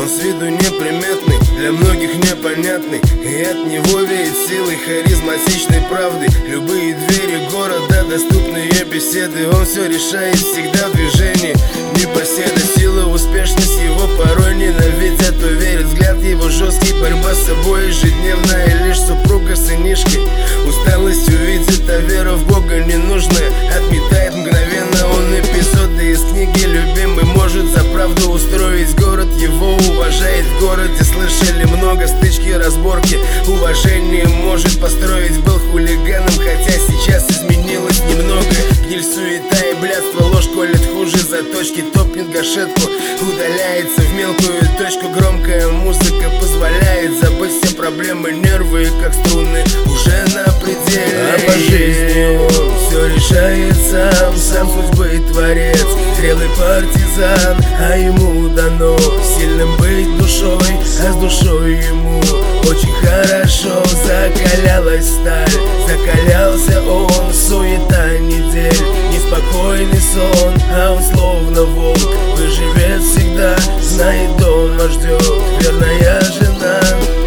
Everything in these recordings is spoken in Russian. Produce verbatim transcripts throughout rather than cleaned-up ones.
Он с виду неприметный, для многих непонятный, и от него веет силой харизматичной правды. Любые двери города, доступные беседы, он все решает всегда в движении. Непоседа, сила, успешность его порой ненавидят, уверен взгляд его жесткий, борьба с собой ежедневная. Лишь супруга сынишки усталость увидит, а вера в Бога ненужная отметает мгновенно. Он эпизоды из книги любимый может за правду устроить город, его уважает в городе. Слышали много стычки, разборки, уважение может построить. Был хулиганом, хотя сейчас изменилось немного. Гниль, суета и блядство, ложь колет хуже заточки. Топнет гашетку, удаляется в мелкую точку. Громкая музыка позволяет забыть все проблемы. Нервы, как струны, уже на пределе. А по жизни он все решает сам, сам судьбы творец, зрелый партизан. А ему дано сильным быть душой, а с душой ему очень хорошо. Закалялась сталь, закалялся он, суета недель, неспокойный сон, а он словно волк, выживет всегда, знает, дома ждет верная жена.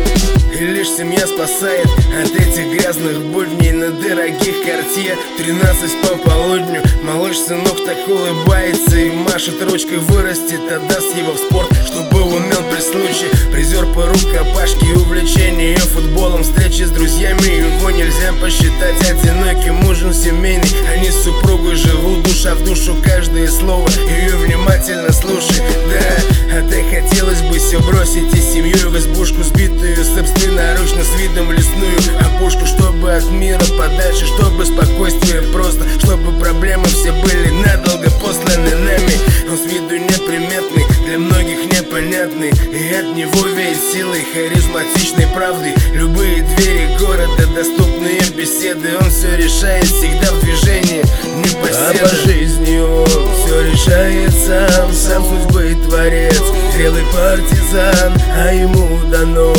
И лишь семья спасает от этих грязных будней на дорогих Cartier. Тринадцать по полудню, малыш сынок так улыбается и машет ручкой. Вырастет, отдаст его в спорт, чтобы умел при случае. Призер по рукопашке, увлечение футболом, встречи с друзьями, его нельзя посчитать одиноким. Ужин семейный, они с супругой живут душа в душу. Каждое слово ее внимательно слушай. Да, а ты хотелось бы все бросить и семью в избушку сбитую, собственноручно с видом лесную опушку, чтобы от мира подальше, чтобы спокойствие просто, чтобы проблемы все были надолго посланы нами. Он с виду неприметный, для многих непонятный, и от него веет силой харизматичной правды. Любые двери города, доступные беседы, он все решает всегда в движении. Непоседа. А по жизни он все решает сам, сам судьбы творец, зрелый партизан. А ему дано